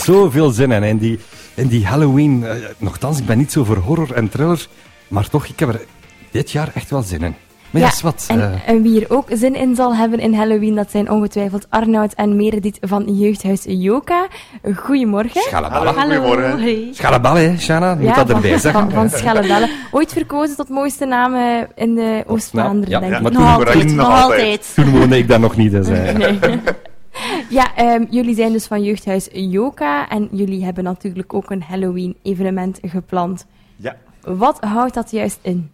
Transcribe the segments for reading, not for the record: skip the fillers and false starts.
zoveel zin in. En die Halloween... nochtans, ik ben niet zo voor horror en thriller, maar toch, ik heb er dit jaar echt wel zin in. Maar ja, is wat. En wie er ook zin in zal hebben in Halloween, dat zijn ongetwijfeld Arnoud en Meredith van Jeugdhuis Joka. Goedemorgen. Schalaballa. Goedemorgen. Hey. Schalaballa, hè, Shana? Moet dat erbij zeggen. Van Schalabella. Ooit verkozen tot mooiste naam in de Oost-Vlaanderen, denk ik. Maar Nog altijd. Toen woonde ik daar nog niet. Dus, Nee. Ja, jullie zijn dus van Jeugdhuis Joka en jullie hebben natuurlijk ook een Halloween-evenement gepland. Ja. Wat houdt dat juist in?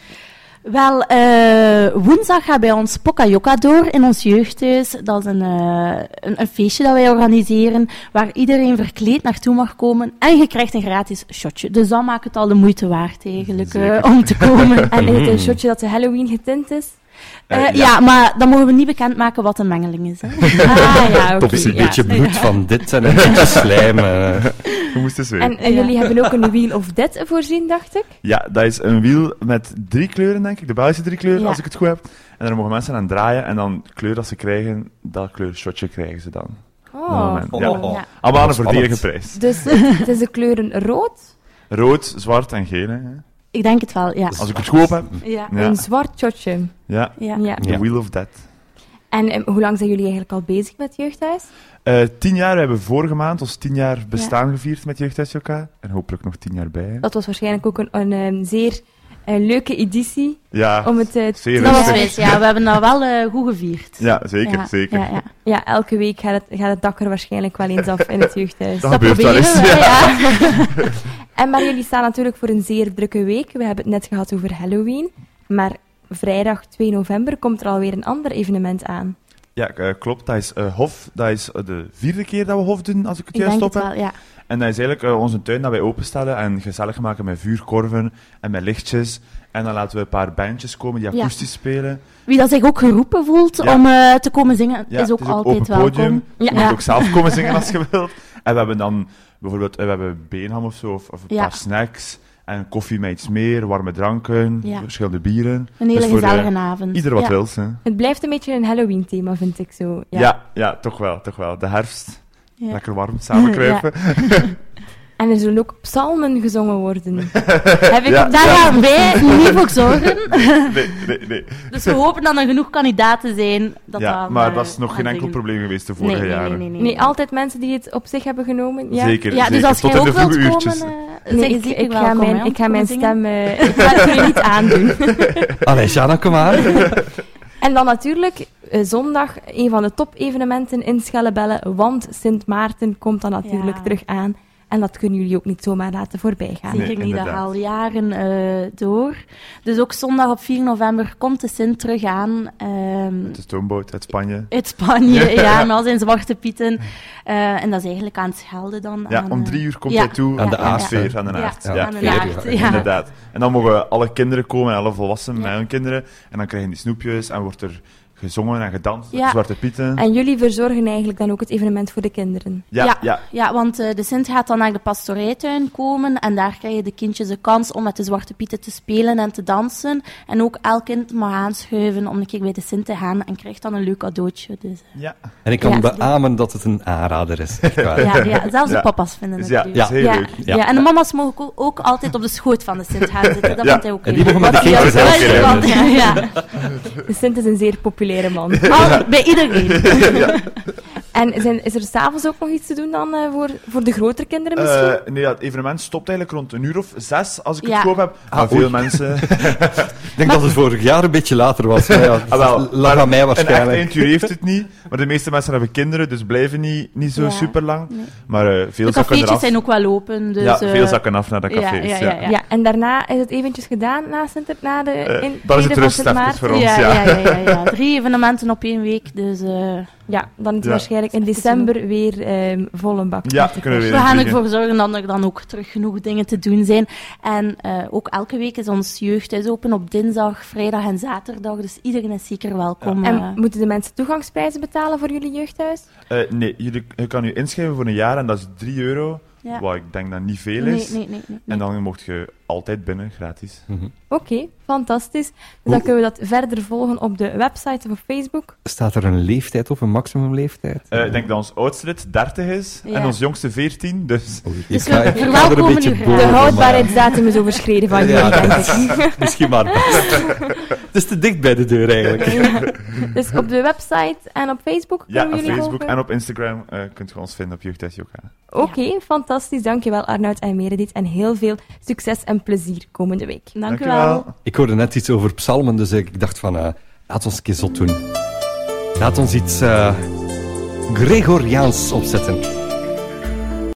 Wel, woensdag gaat bij ons Pokajoka door in ons jeugdhuis. Dat is een feestje dat wij organiseren, waar iedereen verkleed naartoe mag komen en je krijgt een gratis shotje. Dus dat maakt het al de moeite waard eigenlijk om te komen. En is het een shotje dat de Halloween getint is? Ja, maar dan mogen we niet bekendmaken wat een mengeling is. Hè? Ja, Toch is een beetje bloed van dit en een beetje slijm. Je moest eens weten. En jullie hebben ook een Wheel of Death voorzien, dacht ik? Ja, dat is een wiel met 3 kleuren, denk ik. De Belgische 3 kleuren, Ja. als ik het goed heb. En daar mogen mensen aan draaien. En dan de kleur dat ze krijgen, dat kleurshotje krijgen ze dan. Op dat moment. Ja. Ja. Allemaal aan een Spannend. voordelige prijs. Dus het is de kleuren rood, Rood, zwart en geel. Hè. Ik denk het wel, ja. Als ik het goed op heb. Ja. Ja. een zwart shotje. Ja, Ja. Ja. de Wheel of Death. En hoe lang zijn jullie eigenlijk al bezig met Jeugdhuis? 10 jaar, we hebben vorige maand ons 10 jaar bestaan gevierd met Jeugdhuis Joka. En hopelijk nog 10 jaar bij. Hè. Dat was waarschijnlijk ook een zeer leuke editie. Ja, Om het zeer Dat was rustig. wijs, ja. We hebben dat wel goed gevierd. Ja, zeker, Ja, zeker. Ja, ja. Ja, elke week gaat het dak er waarschijnlijk wel eens af in het Jeugdhuis. Dat gebeurt wel eens. proberen we, Ja. En maar jullie staan natuurlijk voor een zeer drukke week. We hebben het net gehad over Halloween. Maar vrijdag 2 november komt er alweer een ander evenement aan. Ja, klopt. Dat is Hof. Dat is de 4e keer dat we Hof doen, als ik het Ik juist denk op het heb. wel, ja. En dat is eigenlijk onze tuin dat wij openstellen en gezellig maken met vuurkorven en met lichtjes. En dan laten we een paar bandjes komen die Ja. akoestisch spelen. Wie dat zich ook geroepen voelt Ja. om te komen zingen, Ja, is ook het is ook altijd open welkom. podium. Je Ja. moet ook zelf komen zingen als je wilt. En we hebben dan bijvoorbeeld we hebben beenham of zo, of een Ja. paar snacks. En koffie met iets meer, warme dranken, Ja. verschillende bieren. Een hele Dus voor, gezellige avond. Ieder wat ja. wil. Hè. Het blijft een beetje een Halloween-thema, vind ik zo. Ja, toch wel, toch wel. De herfst, Ja. lekker warm, samen kruipen. En er zullen ook psalmen gezongen worden. Heb ik Ja. ook Daar gaan wij niet voor zorgen. Nee. Dus we hopen dat er genoeg kandidaten zijn. Ja, maar dat is nog geen enkel probleem geweest de vorige jaren. Nee, altijd mensen die het op zich hebben genomen. Ja. Zeker, Ja, dus zeker. als Tot jij in ook de wilt vroege komen, uurtjes. Nee, ik ga mijn stem... ik ga het jullie niet aandoen. Allee, Shana, kom maar. En dan natuurlijk zondag een van de top-evenementen in Schellebelle, want Sint Maarten komt dan natuurlijk Ja. terug aan. En dat kunnen jullie ook niet zomaar laten voorbij gaan. Zeker Nee, niet, dat inderdaad. al jaren door. Dus ook zondag op 4 november komt de Sint terug aan. De stoomboot uit Spanje. Uit Spanje, ja, met al zijn zwarte pieten. En dat is eigenlijk aan het Schelde dan. Ja, aan, om 3 uur komt ja. hij toe. Aan de de aard, sfeer, hè. aan de Ja, aard. aan de veer, aard, ja. ja. Inderdaad. En dan mogen alle kinderen komen, alle volwassenen Ja. met hun kinderen. En dan krijgen die snoepjes en wordt er gezongen en gedanst. Ja. Zwarte pieten. En jullie verzorgen eigenlijk dan ook het evenement voor de kinderen. Ja. Ja, want de Sint gaat dan naar de pastorijtuin komen en daar krijgen de kindjes de kans om met de zwarte pieten te spelen en te dansen. En ook elk kind mag aanschuiven om een keer bij de Sint te gaan en krijgt dan een leuk cadeautje. Dus, Ja. En ik kan Ja. beamen dat het een aanrader is. Echt waar. ja, zelfs de Ja. papa's vinden het Dus ja, leuk. dat is heel Ja. leuk. Ja. Ja, en de mama's mogen ook altijd op de schoot van de Sint gaan zitten. Dat Ja. vindt hij ook En die leuk. mogen met de kinderen Ja, zelf ja, spelen. ja. De Sint is een zeer populaire man. Bij iedereen. En is er s'avonds ook nog iets te doen dan voor de grotere kinderen misschien? Nee, ja, het evenement stopt eigenlijk rond 1:06, als ik Ja. het goed heb. Maar oei. veel mensen... Ik denk dat het vorig jaar een beetje later was. Maar ja, wel, lag aan mij Een echt waarschijnlijk. einduur heeft het niet, maar de meeste mensen hebben kinderen, dus blijven niet zo Ja. super lang. Nee. Maar veel De zakken cafeetjes eraf. zijn ook wel open. Dus, Ja, veel zakken af naar de ja, cafés. ja. Ja, en daarna is het eventjes gedaan na de dan is het intrede van rust Sint even Maarten. voor ons. Ja. 3 evenementen op 1 week. Dus Ja, dan is het Ja. waarschijnlijk in december weer volle bak. Ja, met de kunnen we kerst. we gaan vliegen. ervoor zorgen dat er dan ook terug genoeg dingen te doen zijn. En ook elke week is ons jeugdhuis open op dinsdag, vrijdag en zaterdag. Dus iedereen is zeker welkom. En moeten de mensen toegangsprijzen betalen voor jullie jeugdhuis? Nee, je kan je inschrijven voor een jaar en dat is €3. ja. Wat ik denk dat niet veel Nee, is. nee. En dan mocht je altijd binnen, gratis. Oké, fantastisch. Dus dan kunnen we dat verder volgen op de website of op Facebook. Staat er een leeftijd op, een maximumleeftijd? Ik denk dat ons oudste lid 30 is Ja. en ons jongste 14, dus... Oei, Dus ik ga we er een verwelkomen beetje u graag. boven. De maar- houdbaarheidsdatum is overschreden van jullie, Ja, denk ik. Misschien maar best. Het is te dicht bij de deur, eigenlijk. Ja. Dus op de website en op Facebook Ja, kunnen op we jullie Facebook volgen? en op Instagram kunt je ons vinden op Jeugdhuis Joka. Oké, fantastisch. Dankjewel Arnoud en Meredith. En heel veel succes en plezier komende week. Dank u wel. Ik hoorde net iets over psalmen, dus ik dacht van, laat ons een keer zot doen. Laat ons iets Gregoriaans opzetten.